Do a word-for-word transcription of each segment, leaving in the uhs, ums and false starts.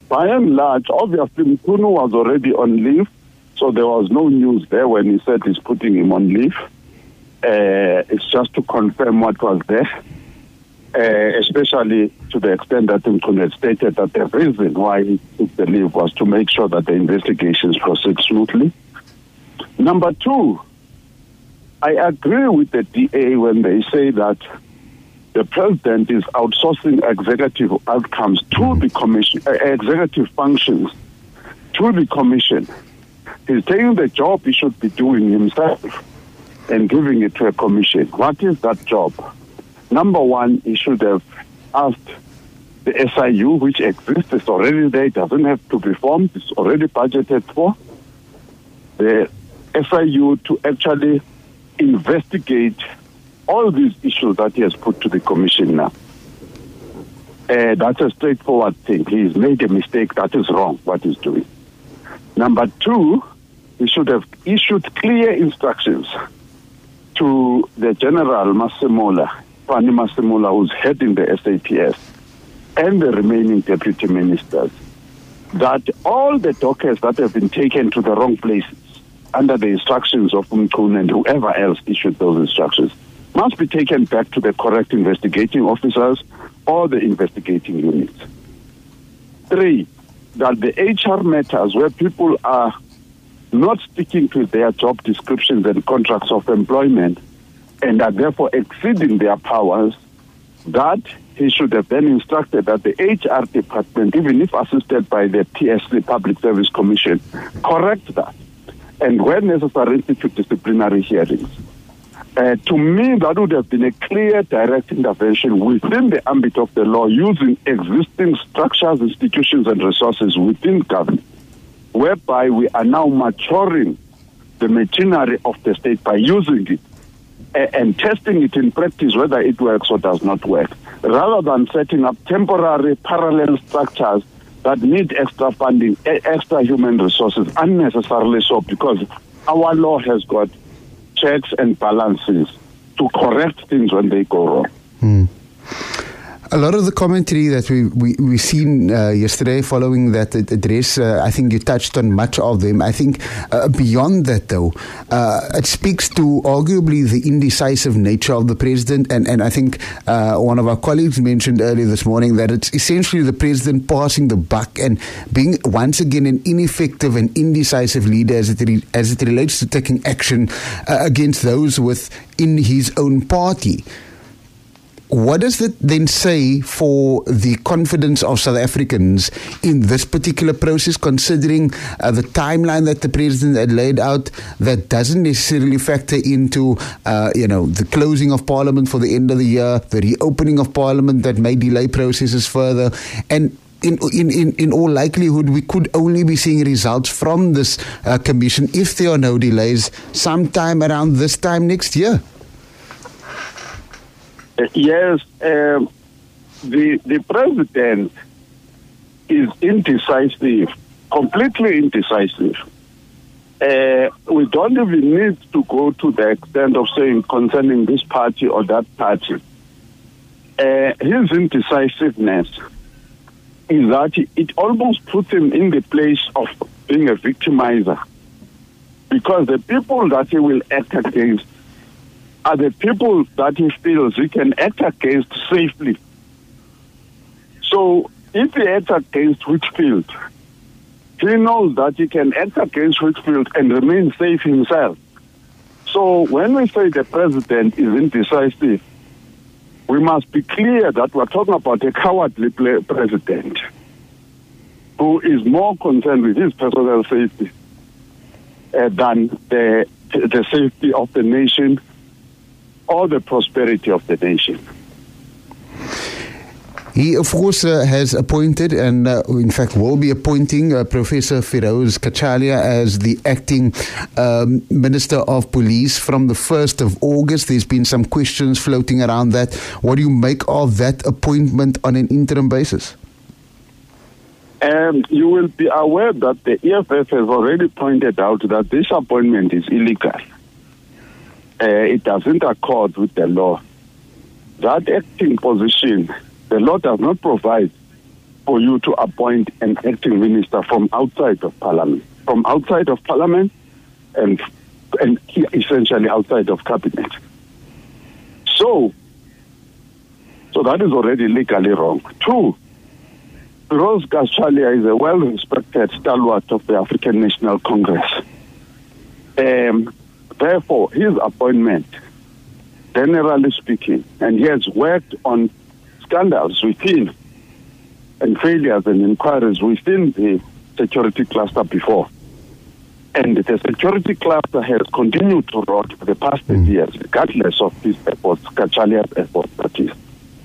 by and large, obviously Mkhunu was already on leave, so there was no news there when he said he's putting him on leave. Uh, it's just to confirm what was there, uh, especially to the extent that Mkhunu had stated that the reason why he took the leave was to make sure that the investigations proceed smoothly. Number two, I agree with the D A when they say that the president is outsourcing executive outcomes to the commission, uh, executive functions to the commission. He's taking the job he should be doing himself and giving it to a commission. What is that job? Number one, he should have asked the S I U, which exists, it's already there, it doesn't have to be formed, it's already budgeted for, the S I U to actually investigate all these issues that he has put to the commission now. Uh, that's a straightforward thing. He's made a mistake. That is wrong, what he's doing. Number two, he should have issued clear instructions to the General Masemola, Pani Masemola, who's heading the S A P S, and the remaining deputy ministers, that all the dockers that have been taken to the wrong places under the instructions of Mkhunu and whoever else issued those instructions must be taken back to the correct investigating officers or the investigating units. Three, that the H R matters where people are not sticking to their job descriptions and contracts of employment and are therefore exceeding their powers, that he should have then instructed that the H R department, even if assisted by the P S C, Public Service Commission, correct that, and when necessary institute disciplinary hearings. Uh, to me, that would have been a clear direct intervention within the ambit of the law using existing structures, institutions, and resources within government, whereby we are now maturing the machinery of the state by using it uh, and testing it in practice whether it works or does not work, rather than setting up temporary parallel structures that need extra funding, extra human resources, unnecessarily so, because our law has got checks and balances to correct things when they go wrong. Hmm. A lot of the commentary that we we we seen uh, yesterday following that address, uh, I think you touched on much of them. I think uh, beyond that, though, uh, it speaks to arguably the indecisive nature of the president. And, and I think uh, one of our colleagues mentioned earlier this morning that it's essentially the president passing the buck and being once again an ineffective and indecisive leader as it re- as it relates to taking action uh, against those within his own party. What does that then say for the confidence of South Africans in this particular process, considering uh, the timeline that the president had laid out that doesn't necessarily factor into, uh, you know, the closing of Parliament for the end of the year, the reopening of Parliament that may delay processes further, and In, in, in, in all likelihood, we could only be seeing results from this uh, commission, if there are no delays, sometime around this time next year? Uh, yes, um, the the president is indecisive, completely indecisive. Uh, we don't even need to go to the extent of saying concerning this party or that party. Uh, his indecisiveness is that it almost puts him in the place of being a victimizer, because the people that he will act against are the people that he feels he can act against safely. So if he acts against Whitfield, he knows that he can act against Whitfield and remain safe himself. So when we say the president is indecisive, we must be clear that we're talking about a cowardly president who is more concerned with his personal safety uh, than the, the safety of the nation or the prosperity of the nation. He, of course, uh, has appointed and, uh, in fact, will be appointing uh, Professor Feroz Kachalia as the acting um, Minister of Police from the first of August. There's been some questions floating around that. What do you make of that appointment on an interim basis? Um, you will be aware that the E F F has already pointed out that this appointment is illegal. Uh, it doesn't accord with the law. That acting position, the law does not provide for you to appoint an acting minister from outside of Parliament, from outside of Parliament and, and essentially outside of Cabinet. So, so that is already legally wrong. Two, Firoz Gashalia is a well-respected stalwart of the African National Congress. Um, therefore, his appointment, generally speaking, and he has worked on scandals within and failures and inquiries within the security cluster before. And the security cluster has continued to rot for the past eight years, regardless of his efforts, Gachalia's efforts, that is.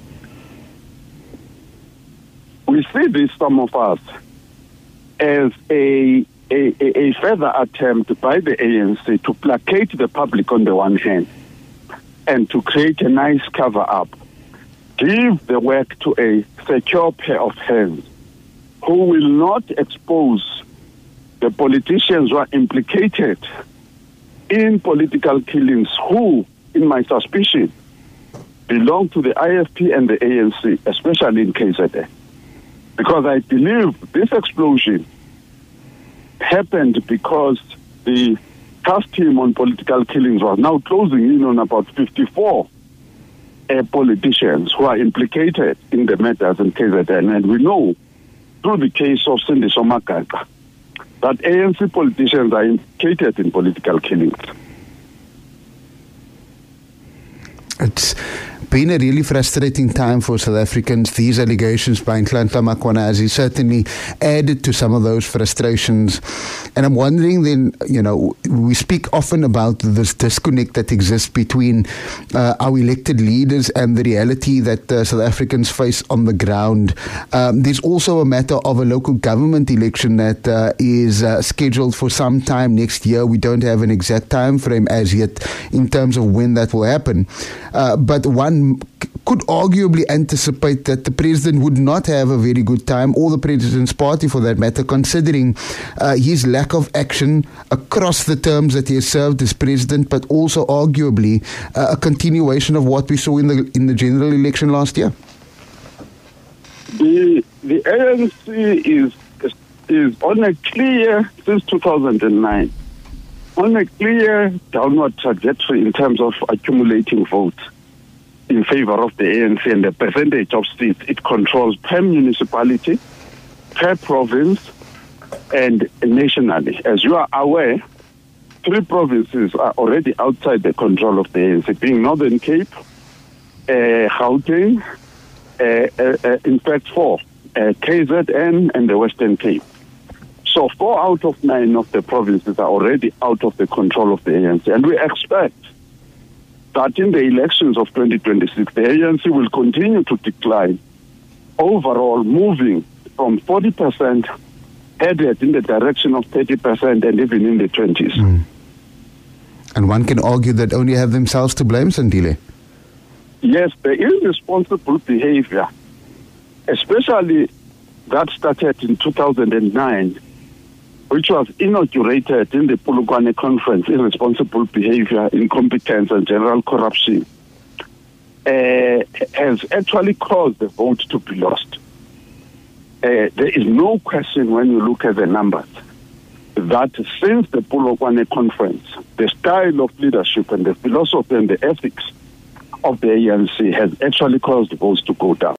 We see this, some of us, as a, a, a further attempt by the A N C to placate the public on the one hand and to create a nice cover-up, give the work to a secure pair of hands who will not expose the politicians who are implicated in political killings who, in my suspicion, belong to the I F P and the A N C, especially in K Z N. Because I believe this explosion happened because the task team on political killings was now closing in on about fifty-four uh, politicians who are implicated in the matters in K Z N. And we know through the case of Cindy Somagaga that A N C politicians are implicated in political killings. It's been a really frustrating time for South Africans. These allegations by Nhlanhla Makwanezi certainly added to some of those frustrations. And I'm wondering then, you know, we speak often about this disconnect that exists between uh, our elected leaders and the reality that uh, South Africans face on the ground. Um, there's also a matter of a local government election that uh, is uh, scheduled for some time next year. We don't have an exact time frame as yet in terms of when that will happen. Uh, but one could arguably anticipate that the president would not have a very good time, or the president's party for that matter, considering uh, his lack of action across the terms that he has served as president, but also arguably uh, a continuation of what we saw in the in the general election last year. The the A N C is is on a clear, since two thousand nine, on a clear downward trajectory in terms of accumulating votes in favor of the A N C and the percentage of seats it controls per municipality, per province, and nationally. As you are aware, three provinces are already outside the control of the A N C, being Northern Cape, uh, Gauteng, uh, uh, uh, in fact four, uh, K Z N and the Western Cape. So four out of nine of the provinces are already out of the control of the A N C. And we expect that in the elections of twenty twenty-six, the A N C will continue to decline, overall moving from forty percent headed in the direction of thirty percent and even in the twenties. Mm. And one can argue that only have themselves to blame, Sandile. Yes, the irresponsible behavior, especially that started in two thousand nine, which was inaugurated in the Polokwane Conference, irresponsible behavior, incompetence, and general corruption, uh, has actually caused the vote to be lost. Uh, there is no question when you look at the numbers that since the Polokwane Conference, the style of leadership and the philosophy and the ethics of the A N C has actually caused votes to go down.